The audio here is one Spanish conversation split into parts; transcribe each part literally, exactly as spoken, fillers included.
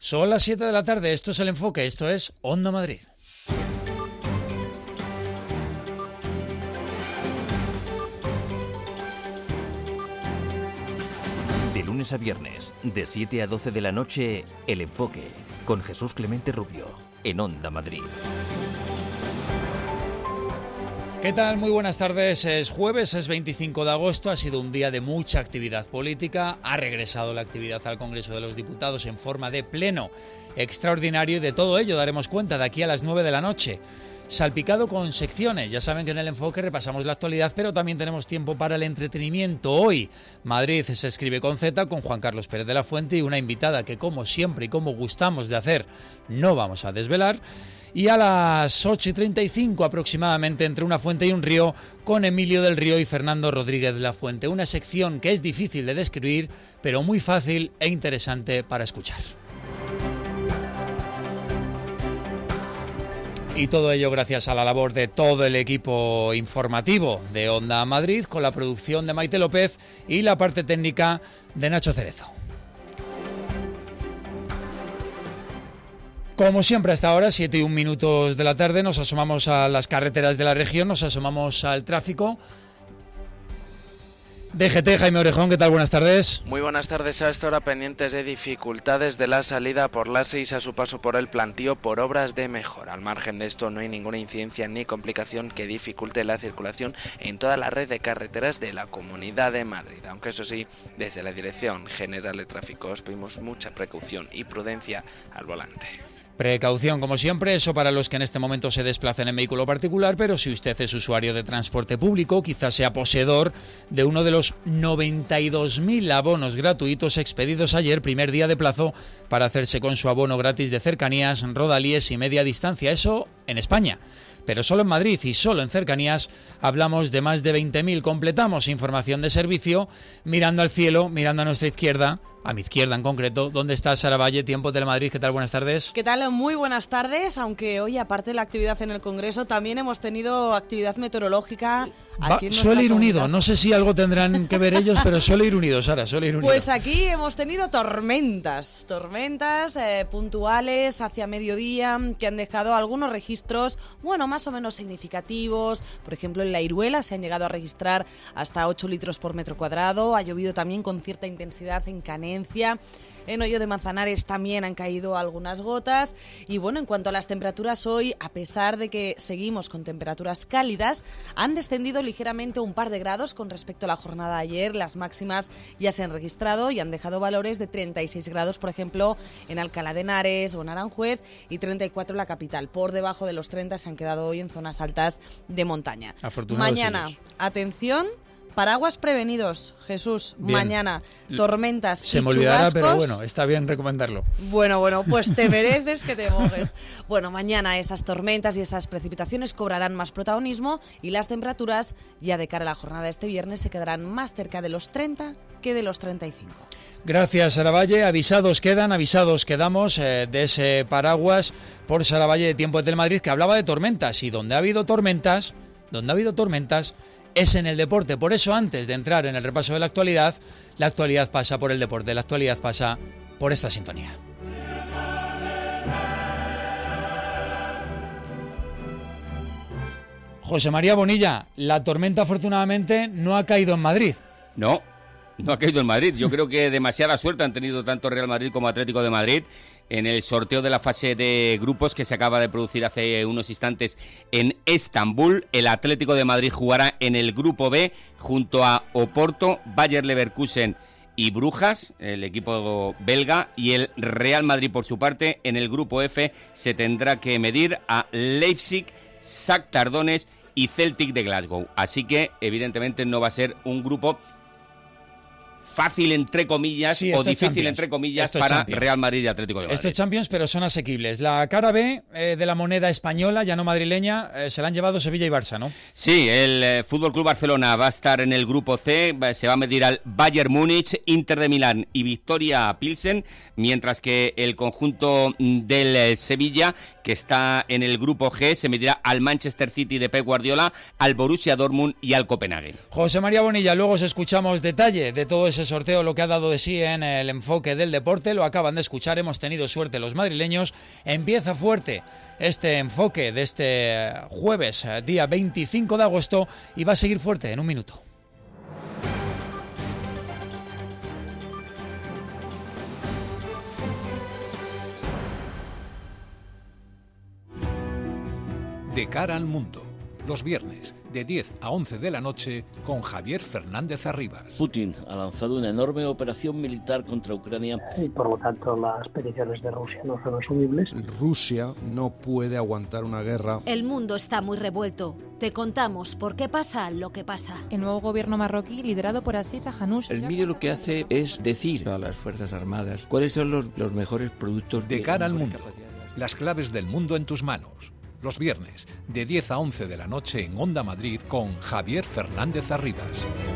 Son las siete de la tarde, esto es El Enfoque, esto es Onda Madrid. De lunes a viernes, de siete a doce de la noche, El Enfoque, con Jesús Clemente Rubio, en Onda Madrid. ¿Qué tal? Muy buenas tardes. Es jueves, es veinticinco de agosto, ha sido un día de mucha actividad política, ha regresado la actividad al Congreso de los Diputados en forma de pleno extraordinario y de todo ello daremos cuenta de aquí a las nueve de la noche. Salpicado con secciones, ya saben que en El Enfoque repasamos la actualidad, pero también tenemos tiempo para el entretenimiento. Hoy, Madrid se escribe con Z, con Juan Carlos Pérez de la Fuente y una invitada que, como siempre y como gustamos de hacer, no vamos a desvelar. Y a las ocho y treinta y cinco aproximadamente, entre una fuente y un río, con Emilio del Río y Fernando Rodríguez de la Fuente. Una sección que es difícil de describir, pero muy fácil e interesante para escuchar. Y todo ello gracias a la labor de todo el equipo informativo de Onda Madrid, con la producción de Maite López y la parte técnica de Nacho Cerezo. Como siempre hasta ahora, siete y un minutos de la tarde, nos asomamos a las carreteras de la región, nos asomamos al tráfico. D G T, Jaime Orejón, ¿qué tal? Buenas tardes. Muy buenas tardes. A esta hora pendientes de dificultades de la salida por la seis a su paso por el plantío por obras de mejora. Al margen de esto no hay ninguna incidencia ni complicación que dificulte la circulación en toda la red de carreteras de la Comunidad de Madrid. Aunque eso sí, desde la Dirección General de Tráfico os pedimos mucha precaución y prudencia al volante. Precaución, como siempre, eso para los que en este momento se desplacen en vehículo particular, pero si usted es usuario de transporte público, quizás sea poseedor de uno de los noventa y dos mil abonos gratuitos expedidos ayer, primer día de plazo para hacerse con su abono gratis de cercanías, rodalíes y media distancia, eso en España. Pero solo en Madrid y solo en cercanías hablamos de más de veinte mil. Completamos información de servicio mirando al cielo, mirando a nuestra izquierda, a mi izquierda en concreto. ¿Dónde está Sara Valle, Tiempo de Madrid? ¿Qué tal? Buenas tardes. ¿Qué tal? Muy buenas tardes, aunque hoy, aparte de la actividad en el Congreso, también hemos tenido actividad meteorológica. Va, suele ir unido, no sé si algo tendrán que ver ellos, pero suele ir unido, Sara, suele ir unido. Pues aquí hemos tenido tormentas, tormentas eh, puntuales hacia mediodía, que han dejado algunos registros, bueno, más o menos significativos. Por ejemplo, en La Iruela se han llegado a registrar hasta ocho litros por metro cuadrado, ha llovido también con cierta intensidad en Canencia. En Hoyo de Manzanares también han caído algunas gotas. Y bueno, en cuanto a las temperaturas hoy, a pesar de que seguimos con temperaturas cálidas, han descendido ligeramente un par de grados con respecto a la jornada de ayer. Las máximas ya se han registrado y han dejado valores de treinta y seis grados, por ejemplo, en Alcalá de Henares o en Aranjuez, y treinta y cuatro en la capital. Por debajo de los treinta se han quedado hoy en zonas altas de montaña. Mañana, ellos. Atención, paraguas prevenidos, Jesús. Bien. Mañana, tormentas Se y me olvidará, chubascos. pero bueno, está bien recomendarlo. Bueno, bueno, pues te mereces que te mojes. Bueno, mañana esas tormentas y esas precipitaciones cobrarán más protagonismo y las temperaturas ya de cara a la jornada de este viernes se quedarán más cerca de los treinta que de los treinta y cinco. Gracias, Sara Valle. Avisados quedan, avisados quedamos eh, de ese paraguas por Sara Valle de Tiempo de Telemadrid, que hablaba de tormentas. Y donde ha habido tormentas, donde ha habido tormentas, es en el deporte. Por eso, antes de entrar en el repaso de la actualidad, la actualidad pasa por el deporte, la actualidad pasa por esta sintonía. José María Bonilla, la tormenta afortunadamente no ha caído en Madrid. No, no ha caído en Madrid. Yo creo que demasiada suerte han tenido tanto Real Madrid como Atlético de Madrid en el sorteo de la fase de grupos que se acaba de producir hace unos instantes en Estambul. El Atlético de Madrid jugará en el grupo B junto a Oporto, Bayer Leverkusen y Brujas, el equipo belga, y el Real Madrid por su parte en el grupo F se tendrá que medir a Leipzig, Shakhtar Donetsk y Celtic de Glasgow. Así que evidentemente no va a ser un grupo fácil entre comillas sí, o difícil entre comillas esto para Real Madrid y Atlético de Madrid. Esto es Champions, pero son asequibles. La cara B eh, de la moneda española, ya no madrileña, eh, se la han llevado Sevilla y Barça, ¿no? Sí, el eh, F C Barcelona va a estar en el grupo C, se va a medir al Bayern Múnich, Inter de Milán y Victoria Pilsen, mientras que el conjunto del eh, Sevilla que está en el grupo G, se medirá al Manchester City de Pep Guardiola, al Borussia Dortmund y al Copenhague. José María Bonilla, luego os escuchamos detalle de todo ese sorteo, lo que ha dado de sí en el enfoque del deporte, lo acaban de escuchar, hemos tenido suerte los madrileños, empieza fuerte este enfoque de este jueves, día veinticinco de agosto, y va a seguir fuerte en un minuto. De cara al mundo, los viernes, de diez a once de la noche, con Javier Fernández Arribas. Putin ha lanzado una enorme operación militar contra Ucrania. Y por lo tanto las peticiones de Rusia no son asumibles. Rusia no puede aguantar una guerra. El mundo está muy revuelto. Te contamos por qué pasa lo que pasa. El nuevo gobierno marroquí, liderado por Aziz Ahanoush. El vídeo lo que hace es decir a las Fuerzas Armadas cuáles son los, los mejores productos. De cara al mundo, las claves del mundo en tus manos. Los viernes, de diez a once de la noche en Onda Madrid con Javier Fernández Arribas.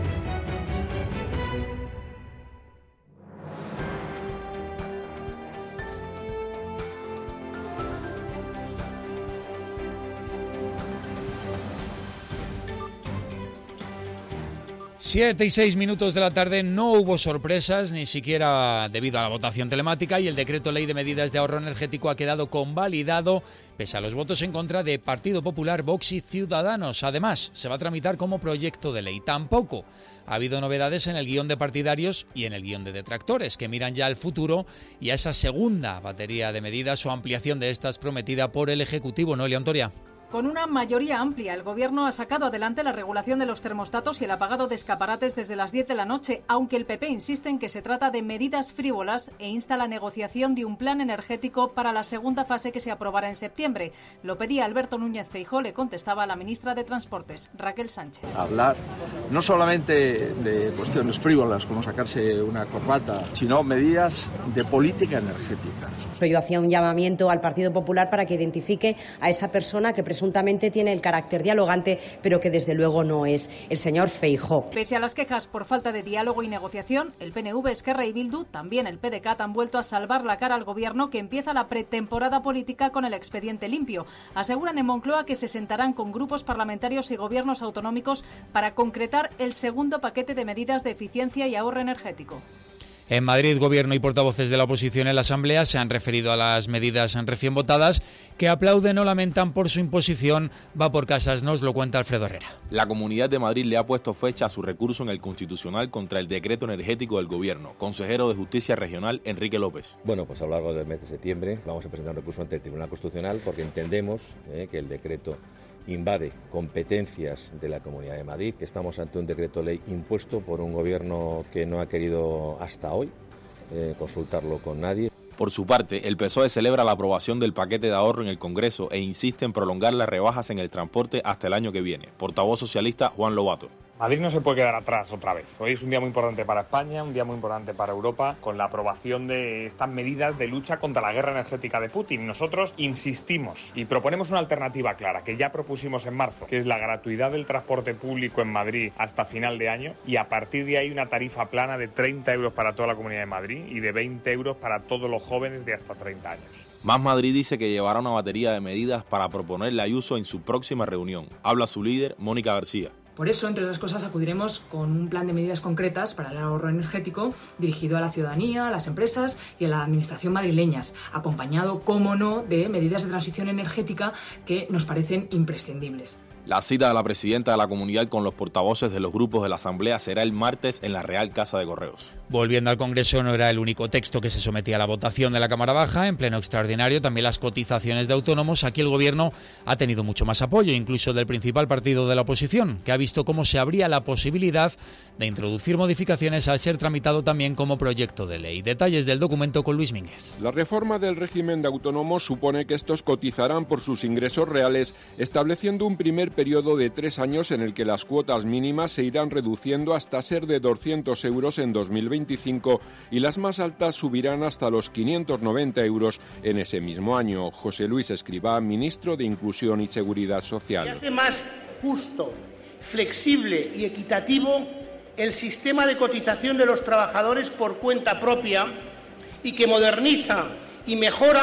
Siete y seis minutos de la tarde, no hubo sorpresas, ni siquiera debido a la votación telemática, y el decreto ley de medidas de ahorro energético ha quedado convalidado pese a los votos en contra de Partido Popular, Vox y Ciudadanos. Además, se va a tramitar como proyecto de ley. Tampoco ha habido novedades en el guión de partidarios y en el guión de detractores, que miran ya al futuro y a esa segunda batería de medidas o ampliación de estas prometida por el Ejecutivo. Noelia Ontoria. Con una mayoría amplia, el Gobierno ha sacado adelante la regulación de los termostatos y el apagado de escaparates desde las diez de la noche, aunque el P P insiste en que se trata de medidas frívolas e insta la negociación de un plan energético para la segunda fase que se aprobará en septiembre. Lo pedía Alberto Núñez Feijóo, le contestaba a la ministra de Transportes, Raquel Sánchez. Hablar no solamente de cuestiones frívolas como sacarse una corbata, sino medidas de política energética. Yo hacía un llamamiento al Partido Popular para que identifique a esa persona que presuntamente tiene el carácter dialogante, pero que desde luego no es, el señor Feijóo. Pese a las quejas por falta de diálogo y negociación, el P N V, Esquerra y Bildu, también el P D C A T, han vuelto a salvar la cara al Gobierno, que empieza la pretemporada política con el expediente limpio. Aseguran en Moncloa que se sentarán con grupos parlamentarios y gobiernos autonómicos para concretar el segundo paquete de medidas de eficiencia y ahorro energético. En Madrid, Gobierno y portavoces de la oposición en la Asamblea se han referido a las medidas recién votadas, que aplauden o lamentan por su imposición. Va por casas, nos lo cuenta Alfredo Herrera. La Comunidad de Madrid le ha puesto fecha a su recurso en el Constitucional contra el decreto energético del Gobierno. Consejero de Justicia Regional, Enrique López. Bueno, pues a lo largo del mes de septiembre vamos a presentar un recurso ante el Tribunal Constitucional porque entendemos eh, que el decreto invade competencias de la Comunidad de Madrid, que estamos ante un decreto ley impuesto por un gobierno que no ha querido hasta hoy eh, consultarlo con nadie. Por su parte, el P S O E celebra la aprobación del paquete de ahorro en el Congreso e insiste en prolongar las rebajas en el transporte hasta el año que viene. Portavoz socialista Juan Lobato. Madrid no se puede quedar atrás otra vez. Hoy es un día muy importante para España, un día muy importante para Europa, con la aprobación de estas medidas de lucha contra la guerra energética de Putin. Nosotros insistimos y proponemos una alternativa clara, que ya propusimos en marzo, que es la gratuidad del transporte público en Madrid hasta final de año, y a partir de ahí una tarifa plana de treinta euros para toda la Comunidad de Madrid y de veinte euros para todos los jóvenes de hasta treinta años. Más Madrid dice que llevará una batería de medidas para proponerle a Ayuso en su próxima reunión. Habla su líder, Mónica García. Por eso, entre otras cosas, acudiremos con un plan de medidas concretas para el ahorro energético dirigido a la ciudadanía, a las empresas y a la administración madrileñas, acompañado, cómo no, de medidas de transición energética que nos parecen imprescindibles. La cita de la presidenta de la comunidad con los portavoces de los grupos de la Asamblea será el martes en la Real Casa de Correos. Volviendo al Congreso, no era el único texto que se sometía a la votación de la Cámara Baja. En pleno extraordinario, también las cotizaciones de autónomos. Aquí el Gobierno ha tenido mucho más apoyo, incluso del principal partido de la oposición, que ha visto cómo se abría la posibilidad de introducir modificaciones al ser tramitado también como proyecto de ley. Detalles del documento con Luis Mínguez. La reforma del régimen de autónomos supone que estos cotizarán por sus ingresos reales, estableciendo un primer periodo de tres años en el que las cuotas mínimas se irán reduciendo hasta ser de doscientos euros en dos mil veinticinco y las más altas subirán hasta los quinientos noventa euros en ese mismo año. José Luis Escrivá, ministro de Inclusión y Seguridad Social. Se hace más justo, flexible y equitativo el sistema de cotización de los trabajadores por cuenta propia y que moderniza y mejora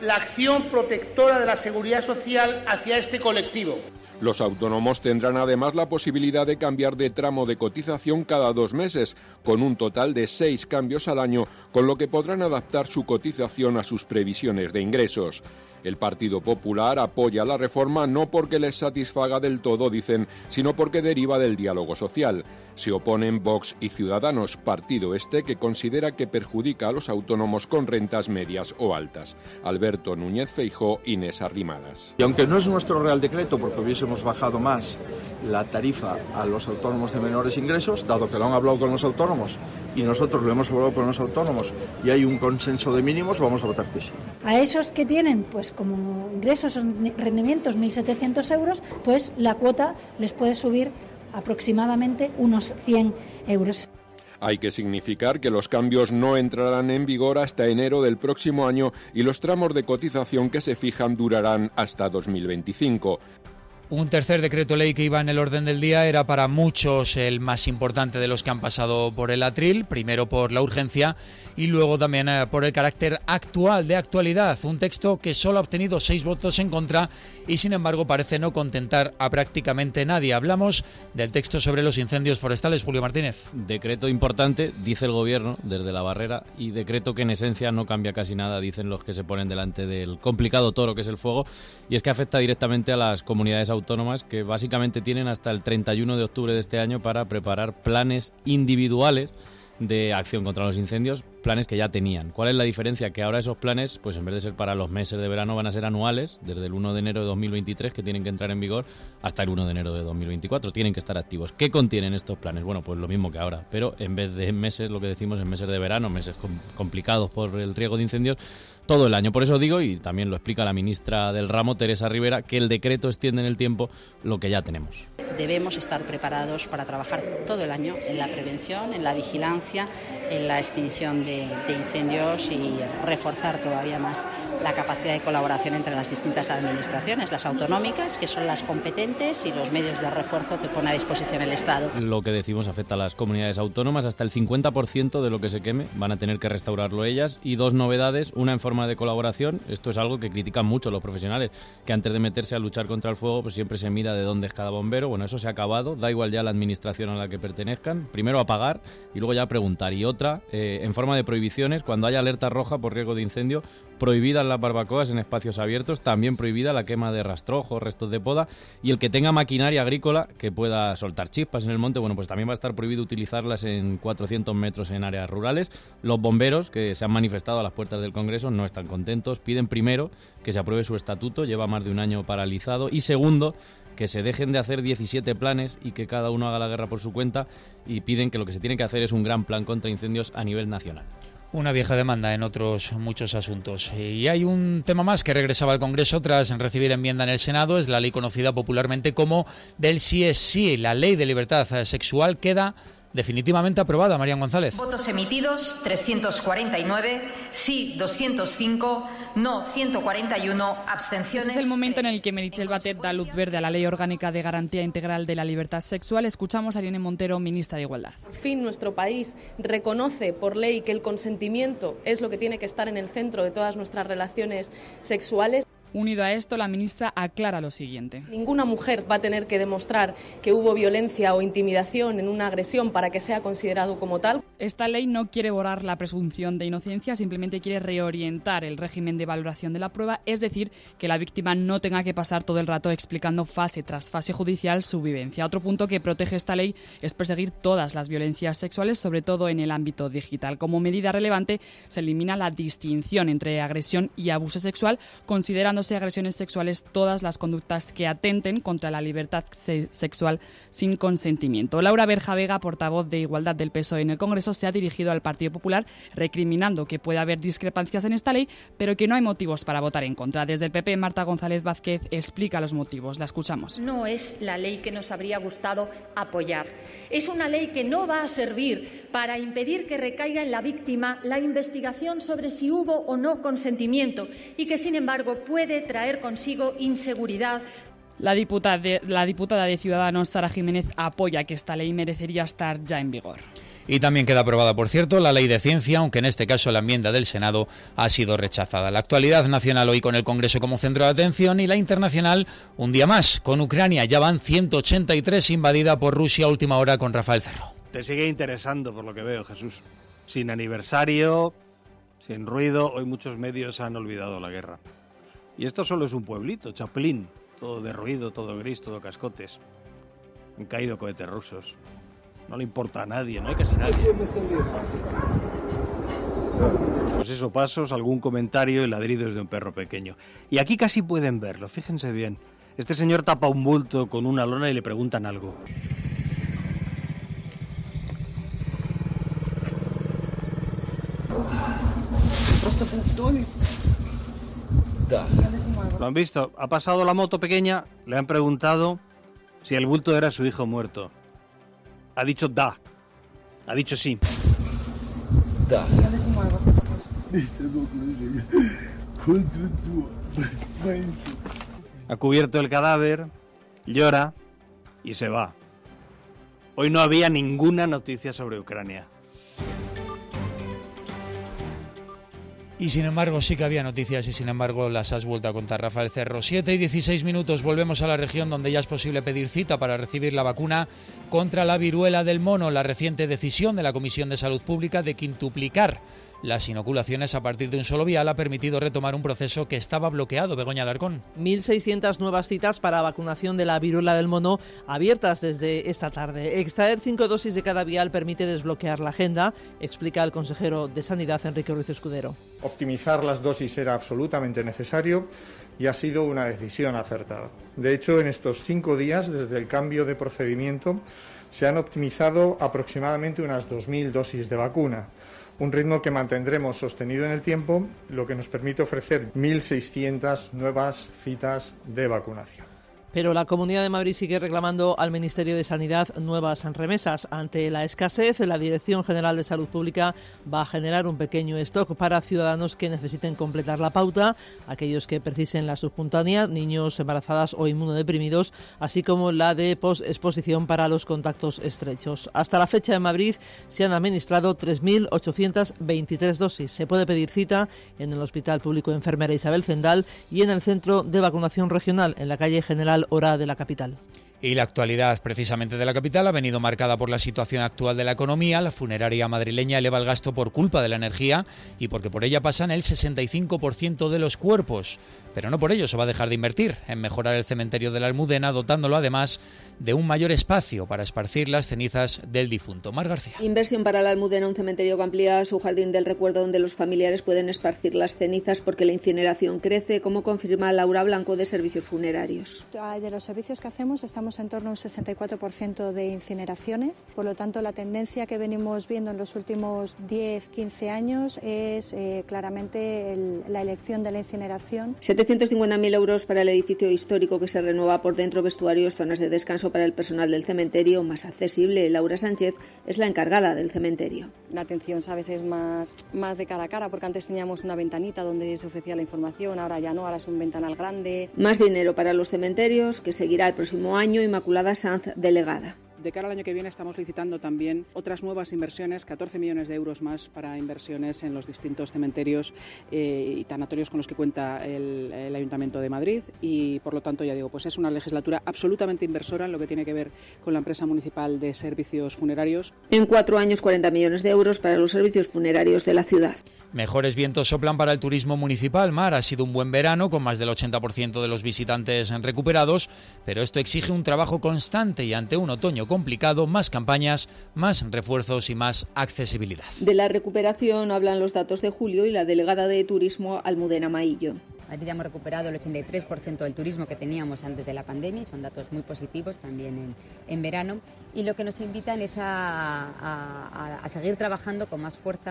la acción protectora de la seguridad social hacia este colectivo. Los autónomos tendrán además la posibilidad de cambiar de tramo de cotización cada dos meses, con un total de seis cambios al año, con lo que podrán adaptar su cotización a sus previsiones de ingresos. El Partido Popular apoya la reforma no porque les satisfaga del todo, dicen, sino porque deriva del diálogo social. Se oponen Vox y Ciudadanos, partido este que considera que perjudica a los autónomos con rentas medias o altas. Alberto Núñez Feijóo, Inés Arrimadas. Y aunque no es nuestro Real Decreto, porque hubiésemos bajado más la tarifa a los autónomos de menores ingresos, dado que lo han hablado con los autónomos y nosotros lo hemos hablado con los autónomos y hay un consenso de mínimos, vamos a votar que sí. A esos que tienen, pues como ingresos o rendimientos mil setecientos euros, pues la cuota les puede subir aproximadamente unos cien euros. Hay que significar que los cambios no entrarán en vigor hasta enero del próximo año y los tramos de cotización que se fijan durarán hasta dos mil veinticinco. Un tercer decreto ley que iba en el orden del día era para muchos el más importante de los que han pasado por el atril, primero por la urgencia y luego también eh, por el carácter actual, de actualidad. Un texto que solo ha obtenido seis votos en contra y sin embargo parece no contentar a prácticamente nadie. Hablamos del texto sobre los incendios forestales. Julio Martínez. Decreto importante, dice el gobierno desde la barrera, y decreto que en esencia no cambia casi nada, dicen los que se ponen delante del complicado toro que es el fuego, y es que afecta directamente a las comunidades autónomas autónomas que básicamente tienen hasta el treinta y uno de octubre de este año para preparar planes individuales de acción contra los incendios, planes que ya tenían. ¿Cuál es la diferencia? Que ahora esos planes, pues en vez de ser para los meses de verano, van a ser anuales, desde el uno de enero de dos mil veintitrés, que tienen que entrar en vigor, hasta el uno de enero de dos mil veinticuatro. Tienen que estar activos. ¿Qué contienen estos planes? Bueno, pues lo mismo que ahora, pero en vez de en meses, lo que decimos en meses de verano, meses com- complicados por el riesgo de incendios, todo el año. Por eso digo, y también lo explica la ministra del ramo, Teresa Rivera, que el decreto extiende en el tiempo lo que ya tenemos. Debemos estar preparados para trabajar todo el año en la prevención, en la vigilancia, en la extinción de, de incendios y reforzar todavía más la capacidad de colaboración entre las distintas administraciones, las autonómicas, que son las competentes, y los medios de refuerzo que pone a disposición el Estado. Lo que decimos afecta a las comunidades autónomas. Hasta el cincuenta por ciento de lo que se queme van a tener que restaurarlo ellas. Y dos novedades, una en forma de colaboración. Esto es algo que critican mucho los profesionales, que antes de meterse a luchar contra el fuego, pues siempre se mira de dónde es cada bombero. Bueno, eso se ha acabado, da igual ya la administración a la que pertenezcan. Primero apagar y luego ya preguntar. Y otra, eh, en forma de prohibiciones, cuando haya alerta roja por riesgo de incendio, prohibidas las barbacoas en espacios abiertos, también prohibida la quema de rastrojos, restos de poda, y el que tenga maquinaria agrícola que pueda soltar chispas en el monte, bueno, pues también va a estar prohibido utilizarlas en cuatrocientos metros en áreas rurales. Los bomberos, que se han manifestado a las puertas del Congreso, no están contentos, piden primero que se apruebe su estatuto, lleva más de un año paralizado, y segundo, que se dejen de hacer diecisiete planes y que cada uno haga la guerra por su cuenta, y piden que lo que se tiene que hacer es un gran plan contra incendios a nivel nacional. Una vieja demanda en otros muchos asuntos. Y hay un tema más que regresaba al Congreso tras recibir enmienda en el Senado. Es la ley conocida popularmente como del sí es sí. La ley de libertad sexual queda definitivamente aprobada. Marian González. Votos emitidos trescientos cuarenta y nueve, sí doscientos cinco, no ciento cuarenta y uno, abstenciones. Este es el momento en el que Meritxell Batet da luz verde a la Ley Orgánica de Garantía Integral de la Libertad Sexual. Escuchamos a Irene Montero, ministra de Igualdad. Por fin nuestro país reconoce por ley que el consentimiento es lo que tiene que estar en el centro de todas nuestras relaciones sexuales. Unido a esto, la ministra aclara lo siguiente. Ninguna mujer va a tener que demostrar que hubo violencia o intimidación en una agresión para que sea considerado como tal. Esta ley no quiere borrar la presunción de inocencia, simplemente quiere reorientar el régimen de valoración de la prueba, es decir, que la víctima no tenga que pasar todo el rato explicando fase tras fase judicial su vivencia. Otro punto que protege esta ley es perseguir todas las violencias sexuales, sobre todo en el ámbito digital. Como medida relevante, se elimina la distinción entre agresión y abuso sexual, considerando agresiones sexuales todas las conductas que atenten contra la libertad se- sexual sin consentimiento. Laura Berja Vega, portavoz de Igualdad del P S O E en el Congreso, se ha dirigido al Partido Popular recriminando que puede haber discrepancias en esta ley, pero que no hay motivos para votar en contra. Desde el P P, Marta González Vázquez explica los motivos. La escuchamos. No es la ley que nos habría gustado apoyar. Es una ley que no va a servir para impedir que recaiga en la víctima la investigación sobre si hubo o no consentimiento y que, sin embargo, puede traer consigo inseguridad. La diputada de, la diputada de Ciudadanos, Sara Jiménez, apoya que esta ley merecería estar ya en vigor. Y también queda aprobada, por cierto, la ley de ciencia, aunque en este caso la enmienda del Senado ha sido rechazada. La actualidad nacional hoy con el Congreso como centro de atención y la internacional un día más, con Ucrania. Ya van ciento ochenta y tres invadida por Rusia a última hora con Rafael Cerro. Te sigue interesando por lo que veo, Jesús. Sin aniversario, sin ruido, hoy muchos medios han olvidado la guerra. Y esto solo es un pueblito, Chaplin, todo de ruido, todo gris, todo cascotes. Han caído cohetes rusos. No le importa a nadie, no hay casi nadie. Pues eso, pasos, algún comentario y ladridos de un perro pequeño. Y aquí casi pueden verlo, fíjense bien. Este señor tapa un bulto con una lona y le preguntan algo. ¿Lo han visto? Ha pasado la moto pequeña, le han preguntado si el bulto era su hijo muerto. Ha dicho da. Ha dicho sí. Da. Ha cubierto el cadáver, llora y se va. Hoy no había ninguna noticia sobre Ucrania. Y sin embargo sí que había noticias y sin embargo las has vuelto a contar, Rafael Cerro. siete y dieciséis minutos, volvemos a la región donde ya es posible pedir cita para recibir la vacuna contra la viruela del mono. La reciente decisión de la Comisión de Salud Pública de quintuplicar las inoculaciones a partir de un solo vial ha permitido retomar un proceso que estaba bloqueado. Begoña Alarcón. mil seiscientas nuevas citas para vacunación de la viruela del mono abiertas desde esta tarde. Extraer cinco dosis de cada vial permite desbloquear la agenda, explica el consejero de Sanidad, Enrique Ruiz Escudero. Optimizar las dosis era absolutamente necesario y ha sido una decisión acertada. De hecho, en estos cinco días, desde el cambio de procedimiento, se han optimizado aproximadamente unas dos mil dosis de vacuna. Un ritmo que mantendremos sostenido en el tiempo, lo que nos permite ofrecer mil seiscientas nuevas citas de vacunación. Pero la Comunidad de Madrid sigue reclamando al Ministerio de Sanidad nuevas remesas. Ante la escasez, la Dirección General de Salud Pública va a generar un pequeño stock para ciudadanos que necesiten completar la pauta, aquellos que precisen la subcutánea, niños, embarazadas o inmunodeprimidos, así como la de posexposición para los contactos estrechos. Hasta la fecha en Madrid se han administrado tres mil ochocientas veintitrés dosis. Se puede pedir cita en el Hospital Público Enfermera Isabel Zendal y en el Centro de Vacunación Regional, en la calle General Hora de la capital. Y la actualidad precisamente de la capital ha venido marcada por la situación actual de la economía. La funeraria madrileña eleva el gasto por culpa de la energía y porque por ella pasan el sesenta y cinco por ciento de los cuerpos. Pero no por ello se va a dejar de invertir en mejorar el cementerio de la Almudena, dotándolo además de un mayor espacio para esparcir las cenizas del difunto. Mar García. Inversión para la Almudena, un cementerio que amplía su jardín del recuerdo donde los familiares pueden esparcir las cenizas porque la incineración crece, como confirma Laura Blanco de Servicios Funerarios. De los servicios que hacemos estamos en torno a un sesenta y cuatro por ciento de incineraciones, por lo tanto la tendencia que venimos viendo en los últimos diez a quince años es eh, claramente el, la elección de la incineración. setecientos cincuenta mil euros para el edificio histórico que se renueva por dentro, vestuarios, zonas de descanso para el personal del cementerio, más accesible. Laura Sánchez es la encargada del cementerio. La atención, sabes, es más, más de cara a cara, porque antes teníamos una ventanita donde se ofrecía la información, ahora ya no, ahora es un ventanal grande. Más dinero para los cementerios, que seguirá el próximo año. Inmaculada Sanz, delegada. De cara al año que viene estamos licitando también otras nuevas inversiones, catorce millones de euros más para inversiones en los distintos cementerios eh, y tanatorios con los que cuenta el, el Ayuntamiento de Madrid y por lo tanto ya digo, pues es una legislatura absolutamente inversora en lo que tiene que ver con la empresa municipal de servicios funerarios. En cuatro años cuarenta millones de euros para los servicios funerarios de la ciudad. Mejores vientos soplan para el turismo municipal. Mar, ha sido un buen verano con más del ochenta por ciento de los visitantes recuperados, pero esto exige un trabajo constante y ante un otoño complicado, más campañas, más refuerzos y más accesibilidad. De la recuperación hablan los datos de julio y la delegada de Turismo, Almudena Maillo. Aquí ya hemos recuperado el ochenta y tres por ciento del turismo que teníamos antes de la pandemia, son datos muy positivos también en, en verano, y lo que nos invitan es a, a, a seguir trabajando con más fuerza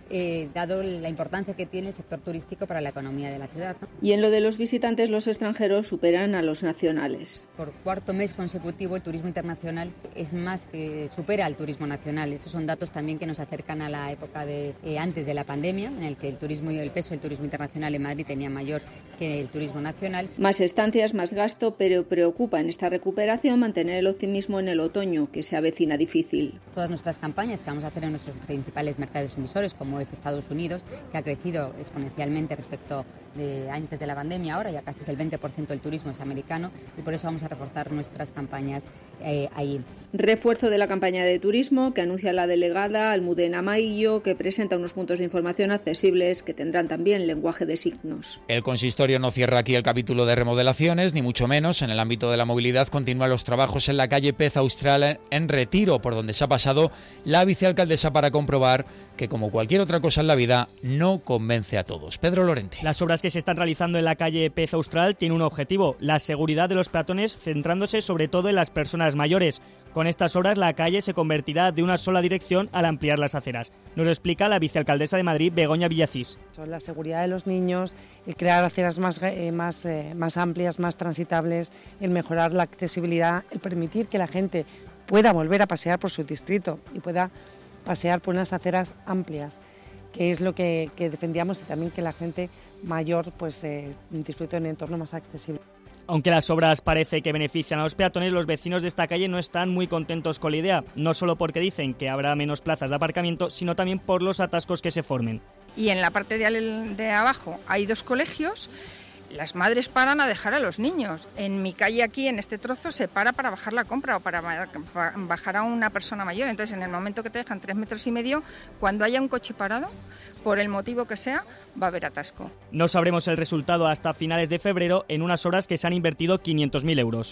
eh, dado la importancia que tiene el sector turístico para la economía de la ciudad, ¿no? Y en lo de los visitantes, los extranjeros superan a los nacionales. Por cuarto mes consecutivo, el turismo internacional es más que supera al turismo nacional. Esos son datos también que nos acercan a la época de eh, antes de la pandemia, en el que el turismo y el peso del turismo internacional en Madrid tenía mayor que el turismo nacional. Más estancias, más gasto, pero preocupa en esta recuperación mantener el optimismo en el otoño, que se avecina difícil. Todas nuestras campañas que vamos a hacer en nuestros principales mercados emisores, como es Estados Unidos, que ha crecido exponencialmente respecto de antes de la pandemia, ahora ya casi es el veinte por ciento del turismo es americano, y por eso vamos a reforzar nuestras campañas eh, ahí. Refuerzo de la campaña de turismo que anuncia la delegada Almudena Maillo, que presenta unos puntos de información accesibles que tendrán también lenguaje de signos. El consistorio no cierra aquí el capítulo de remodelaciones, ni mucho menos. En el ámbito de la movilidad continúan los trabajos en la calle Pez Austral en Retiro, por donde se ha pasado la vicealcaldesa para comprobar que, como cualquier otra cosa en la vida, no convence a todos. Pedro Lorente. Las obras que se están realizando en la calle Pez Austral tienen un objetivo: la seguridad de los peatones, centrándose sobre todo en las personas mayores. Con estas obras la calle se convertirá de una sola dirección al ampliar las aceras. Nos lo explica la vicealcaldesa de Madrid, Begoña Villacís. Son la seguridad de los niños, el crear aceras más, eh, más, eh, más amplias, más transitables, el mejorar la accesibilidad, el permitir que la gente pueda volver a pasear por su distrito y pueda pasear por unas aceras amplias, que es lo que, que defendíamos, y también que la gente mayor pues eh, disfrute de un entorno más accesible. Aunque las obras parece que benefician a los peatones, los vecinos de esta calle no están muy contentos con la idea, no solo porque dicen que habrá menos plazas de aparcamiento, sino también por los atascos que se formen. Y en la parte de, al, de abajo hay dos colegios. Las madres paran a dejar a los niños. En mi calle aquí, en este trozo, se para para bajar la compra o para bajar a una persona mayor. Entonces, en el momento que te dejan tres metros y medio, cuando haya un coche parado, por el motivo que sea, va a haber atasco. No sabremos el resultado hasta finales de febrero en unas obras que se han invertido quinientos mil euros.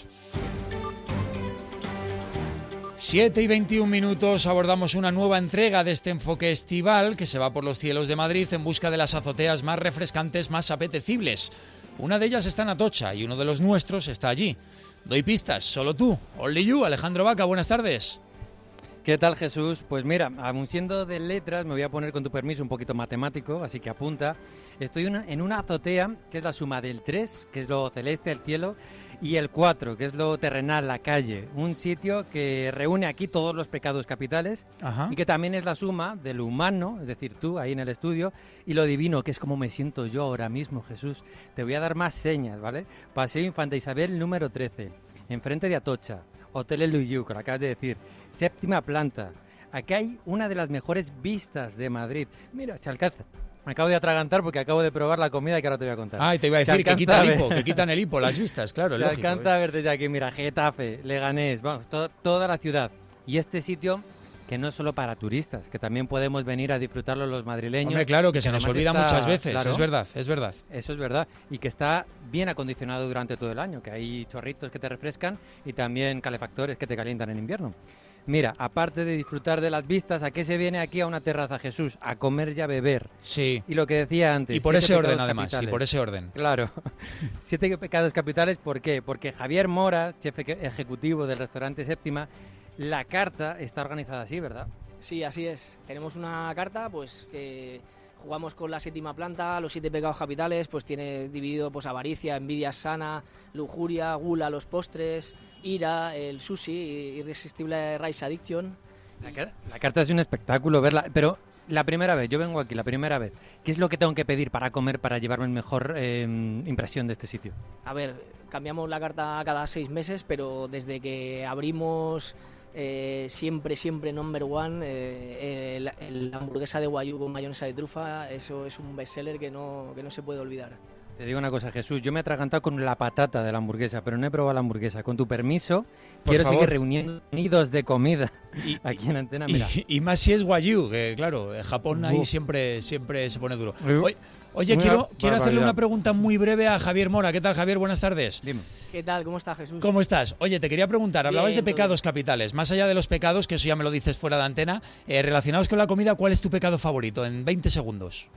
siete y veintiún minutos, abordamos una nueva entrega de este enfoque estival que se va por los cielos de Madrid en busca de las azoteas más refrescantes, más apetecibles. Una de ellas está en Atocha y uno de los nuestros está allí. Doy pistas, solo tú. Only you, Alejandro Vaca, buenas tardes. ¿Qué tal, Jesús? Pues mira, aun siendo de letras, me voy a poner, con tu permiso, un poquito matemático, así que apunta. Estoy una, en una azotea, que es la suma del tres, que es lo celeste, el cielo, y el cuatro, que es lo terrenal, la calle. Un sitio que reúne aquí todos los pecados capitales. Ajá. Y que también es la suma de lo humano, es decir, tú ahí en el estudio, y lo divino, que es como me siento yo ahora mismo, Jesús. Te voy a dar más señas, ¿vale? Paseo Infanta Isabel número trece, enfrente de Atocha. Hotel El Luyu, que lo acabas de decir, séptima planta. Aquí hay una de las mejores vistas de Madrid. Mira, se alcanza. Me acabo de atragantar porque acabo de probar la comida que ahora te voy a contar. Ah, y te iba a decir que quita el hipo, que quitan el hipo, las vistas, claro. Se lógico, alcanza ¿eh? a ver desde aquí, mira, Getafe, Leganés, vamos, to- toda la ciudad. Y este sitio, que no es solo para turistas, que también podemos venir a disfrutarlo los madrileños. Hombre, claro, que se nos olvida está, muchas veces, claro, es verdad, es verdad. Eso es verdad, y que está bien acondicionado durante todo el año, que hay chorritos que te refrescan y también calefactores que te calientan en invierno. Mira, aparte de disfrutar de las vistas, ¿a qué se viene aquí a una terraza, Jesús? A comer y a beber. Sí. Y lo que decía antes. Y por ese orden, pecados además, capitales. y por ese orden. Claro. Siete pecados capitales, ¿por qué? Porque Javier Mora, chef ejecutivo del restaurante Séptima, la carta está organizada así, ¿verdad? Sí, así es. Tenemos una carta, pues, que jugamos con la séptima planta, los siete pecados capitales, pues tiene dividido, pues, avaricia, envidia sana, lujuria, gula, los postres, ira, el sushi, irresistible rice addiction. La, car- la carta es un espectáculo verla, pero la primera vez, yo vengo aquí la primera vez, ¿qué es lo que tengo que pedir para comer, para llevarme mejor eh, impresión de este sitio? A ver, cambiamos la carta cada seis meses, pero desde que abrimos... Eh, siempre, siempre number one, eh, el, el hamburguesa de guayú con mayonesa de trufa, eso es un bestseller que no, que no se puede olvidar. Te digo una cosa, Jesús, yo me he atragantado con la patata de la hamburguesa, pero no he probado la hamburguesa. Con tu permiso, Por quiero favor. seguir reuniendo nidos de comida y, aquí en Antena, mira. Y, y más si es Wagyu, que claro, en Japón ahí Uf. siempre, siempre se pone duro. Uf. Oye, oye Una quiero, quiero hacerle barbaridad. una pregunta muy breve a Javier Mora. ¿Qué tal, Javier? Buenas tardes. Dime. ¿Qué tal? ¿Cómo está, Jesús? ¿Cómo estás? Oye, te quería preguntar, hablabas Bien, de todo pecados capitales. Más allá de los pecados, que eso ya me lo dices fuera de antena, eh, relacionados con la comida, ¿cuál es tu pecado favorito? En veinte segundos.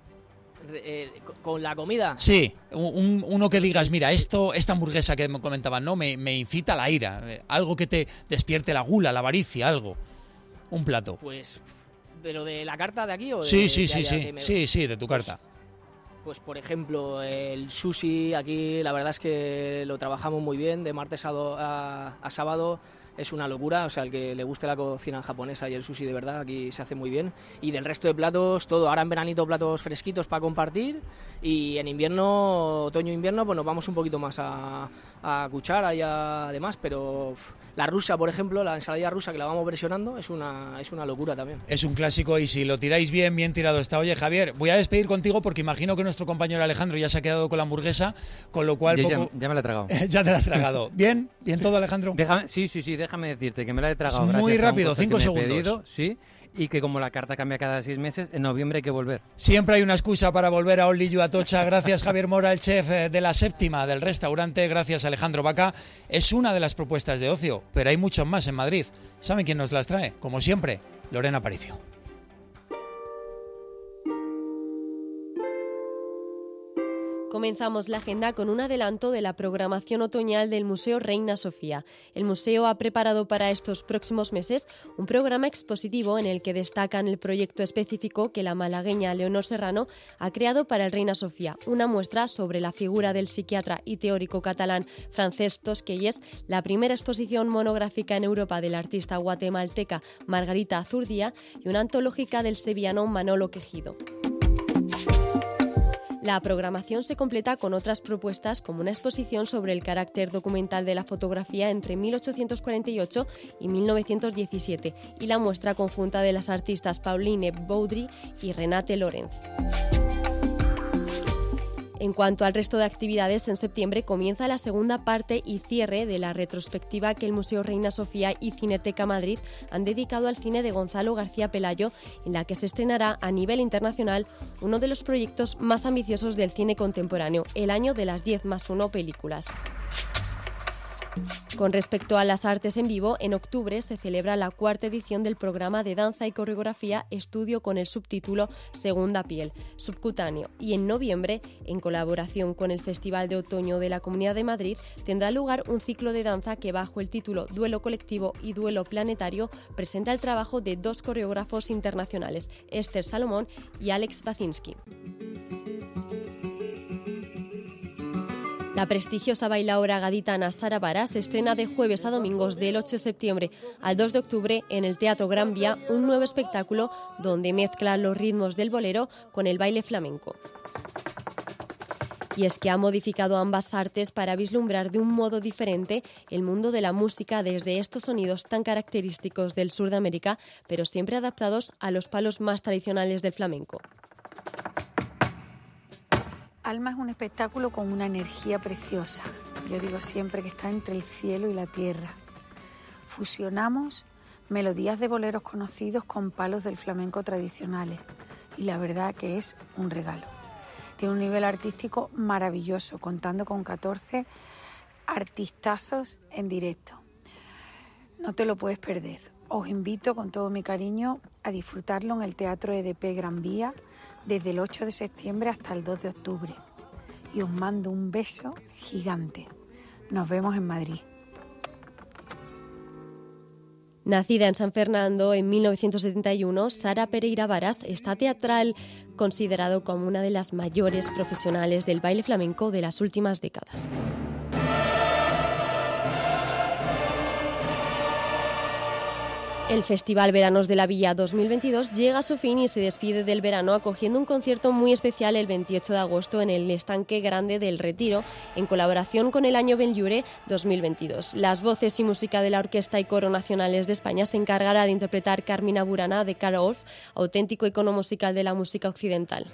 Eh, ¿Con la comida? Sí, un, uno que digas, mira, esto, esta hamburguesa que me comentaban, no, me, me incita a la ira, eh, algo que te despierte la gula, la avaricia, algo. Un plato. Pues ¿Pero de la carta de aquí o de...? Sí, sí, de sí, allá, sí, que me- sí, sí, de tu carta. Pues por ejemplo, el sushi aquí la verdad es que lo trabajamos muy bien, de martes a, do- a, a sábado es una locura, o sea, el que le guste la cocina japonesa y el sushi de verdad aquí se hace muy bien. Y del resto de platos, todo, ahora en veranito platos fresquitos para compartir y en invierno, otoño-invierno, pues nos vamos un poquito más a, a cuchara y a demás, pero uf, la rusa, por ejemplo, la ensaladilla rusa que la vamos versionando es una, es una locura también. Es un clásico y si lo tiráis bien, bien tirado está. Oye, Javier, voy a despedir contigo porque imagino que nuestro compañero Alejandro ya se ha quedado con la hamburguesa, con lo cual... Yo poco... ya, ya me la he tragado. Ya te la has tragado. ¿Bien? ¿Bien todo, Alejandro? Déjame, sí, sí, sí, déjame decirte que me la he tragado. Es muy gracias a un rápido, corte cinco que me he segundos. pedido, sí, y que como la carta cambia cada seis meses, en noviembre hay que volver. Siempre hay una excusa para volver a Only You Atocha. Gracias, Javier Mora, el chef eh, de la séptima del restaurante. Gracias, Alejandro Vaca. Es una de las propuestas de ocio, pero hay muchas más en Madrid. ¿Saben quién nos las trae? Como siempre, Lorena Aparicio. Comenzamos la agenda con un adelanto de la programación otoñal del Museo Reina Sofía. El museo ha preparado para estos próximos meses un programa expositivo en el que destacan el proyecto específico que la malagueña Leonor Serrano ha creado para el Reina Sofía, una muestra sobre la figura del psiquiatra y teórico catalán Francesc Tosquelles, la primera exposición monográfica en Europa de la artista guatemalteca Margarita Azurdia y una antológica del sevillano Manolo Quejido. La programación se completa con otras propuestas como una exposición sobre el carácter documental de la fotografía entre mil ochocientos cuarenta y ocho y mil novecientos diecisiete y la muestra conjunta de las artistas Pauline Baudry y Renate Lorenz. En cuanto al resto de actividades, en septiembre comienza la segunda parte y cierre de la retrospectiva que el Museo Reina Sofía y Cineteca Madrid han dedicado al cine de Gonzalo García Pelayo, en la que se estrenará a nivel internacional uno de los proyectos más ambiciosos del cine contemporáneo, el año de las diez más uno películas. Con respecto a las artes en vivo, en octubre se celebra la cuarta edición del programa de danza y coreografía Estudio con el subtítulo Segunda Piel, Subcutáneo, y en noviembre, en colaboración con el Festival de Otoño de la Comunidad de Madrid, tendrá lugar un ciclo de danza que bajo el título Duelo Colectivo y Duelo Planetario presenta el trabajo de dos coreógrafos internacionales, Esther Salomón y Alex Bacinski. La prestigiosa bailaora gaditana Sara Vara se estrena de jueves a domingos del ocho de septiembre al dos de octubre en el Teatro Gran Vía, un nuevo espectáculo donde mezcla los ritmos del bolero con el baile flamenco. Y es que ha modificado ambas artes para vislumbrar de un modo diferente el mundo de la música desde estos sonidos tan característicos del sur de América, pero siempre adaptados a los palos más tradicionales del flamenco. Alma es un espectáculo con una energía preciosa. Yo digo siempre que está entre el cielo y la tierra. Fusionamos melodías de boleros conocidos con palos del flamenco tradicionales y la verdad que es un regalo. Tiene un nivel artístico maravilloso, contando con catorce artistazos en directo. No te lo puedes perder. Os invito con todo mi cariño a disfrutarlo en el Teatro E D P Gran Vía desde el ocho de septiembre hasta el dos de octubre. Y os mando un beso gigante. Nos vemos en Madrid. Nacida en San Fernando en mil novecientos setenta y uno, Sara Pereira Varas está teatral considerado como una de las mayores profesionales del baile flamenco de las últimas décadas. El Festival Veranos de la Villa dos mil veintidós llega a su fin y se despide del verano acogiendo un concierto muy especial el veintiocho de agosto en el Estanque Grande del Retiro, en colaboración con el Año Benlliure dos mil veintidós. Las voces y música de la Orquesta y Coro Nacionales de España se encargará de interpretar Carmina Burana de Carl Orff, auténtico icono musical de la música occidental.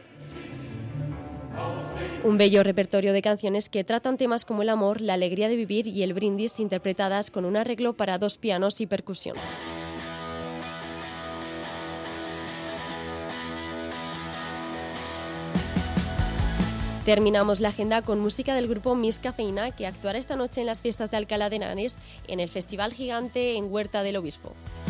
Un bello repertorio de canciones que tratan temas como el amor, la alegría de vivir y el brindis, interpretadas con un arreglo para dos pianos y percusión. Terminamos la agenda con música del grupo Miss Cafeína, que actuará esta noche en las fiestas de Alcalá de Henares en el Festival Gigante en Huerta del Obispo.